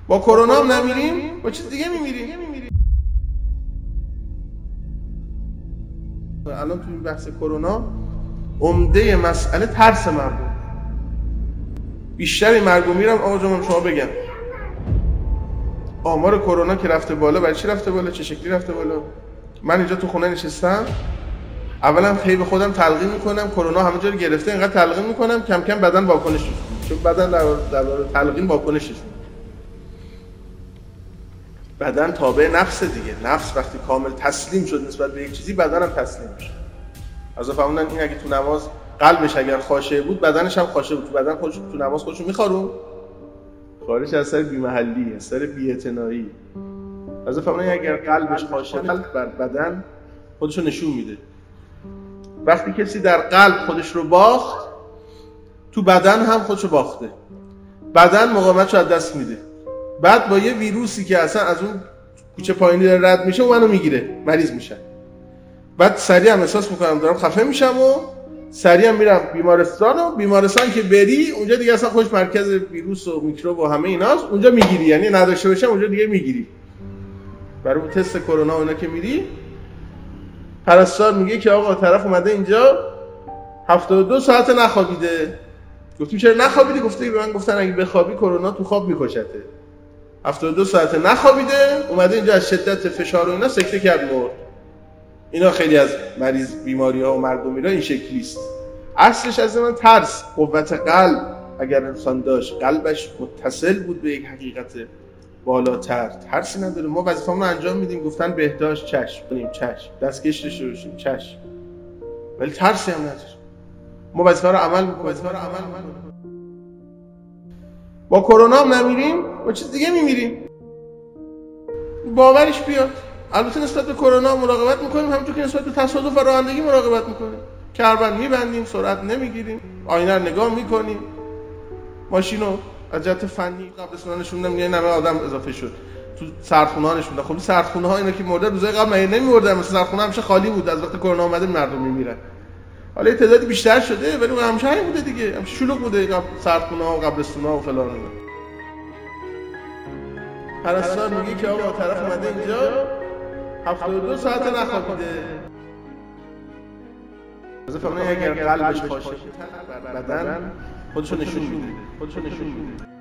با کرونا هم نمیریم، با چیز دیگه میمیریم. الان توی بحث کرونا عمده مسئله ترس مردم. بیشتر مرگ و میرم. آقا جان شما بگم آمار کرونا که رفته بالا، برای چی رفته بالا؟ چه شکلی رفته بالا؟ من اینجا تو خونه نشستم، اولا به خودم تلقین میکنم کرونا همه جا رو گرفته، اینقدر تلقین میکنم کم کم بدن واکنش میده، چون بدن در تلقین واکنش میده. بدن تابع نفس دیگه. نفس وقتی کامل تسلیم شد نسبت به یک چیزی، بدنم تسلیم میشه. از فهموندن این اگه تو نماز قلبش اگر خاشعه بود، بدنش هم خاشعه بود. تو بدن خودش تو نماز خودشو میخارون، خارج از سر بی‌محلی، از سر بی‌اعتنایی. از فهموندن اگر قلبش خاشعه، قلب بر بدن خودشو نشون میده. وقتی کسی در قلب خودش رو باخت، تو بدن هم خودشو باخته. بدن مقاومتشو از دست میده. بعد با یه ویروسی که اصلا از اون کوچه پایینی داره رد میشه، اون منو میگیره، مریض میشم. بعد سریع هم احساس میکنم دارم خفه میشم و سریع هم میرم بیمارستان که بری اونجا دیگه اصلا خودش مرکز ویروس و میکروب و همه ایناست، اونجا میگیری. یعنی نداشته باشم اونجا دیگه میگیری. برای اون تست کرونا اونا که میری، پرستار میگه که آقا طرف اومده اینجا 72 ساعت نخوابیده. گفتیم چرا نخوابیدی؟ گفته به من گفتن اگه بخوابی کرونا تو خواب میکشته. 72 ساعت نخوابیده، اومده اینجا از شدت فشار و اینا سکته کرد، مرد. اینا خیلی از مریض بیماری‌ها و مردمی‌ها این شکلی است. اصلش از من ترس. قوت قلب اگر انسان داشت، قلبش متصل بود به یک حقیقت بالاتر، ترسی نداره. ما وظیفه‌مون رو انجام میدیم، گفتن بهداشت چشم کنیم، چشم دستکش داشته باشیم، چشم، ولی ترسی هم نداره. ما وظیفه رو عمل می‌کنیم. با کرونا هم نمیریم، با چیز دیگه میمیریم. باورش بیاد. البته نسبت به کرونا مراقبت میکنیم همونطور که نسبت به تصادف و رانندگی مراقبت میکنیم. کربن میبندیم، سرعت نمیگیریم، آینه رو نگاه میکنیم، ماشینو از جهت فنی قبرستونا نشوندم، یه نمه آدم اضافه شد. تو سردخونه ها نشوندن. خب سردخونه ها اینا که مرده روزای قبل نمیمردن، مثلا سردخونه همیشه خالی بود، از وقت کرونا اومده مردم میمیرن. حالا تعدادی بیشتر شده ولی همیشه همین بوده دیگه، همیشه شلوغ بوده سردخونه ها و قبرستونا و فلان اینا. پرستار میگه که آقا طرف اومده اینجا 72 ساعت نخوابیده. از فهموندن اگر قلبش خاشعه بود، بدن خودشو نشون میده.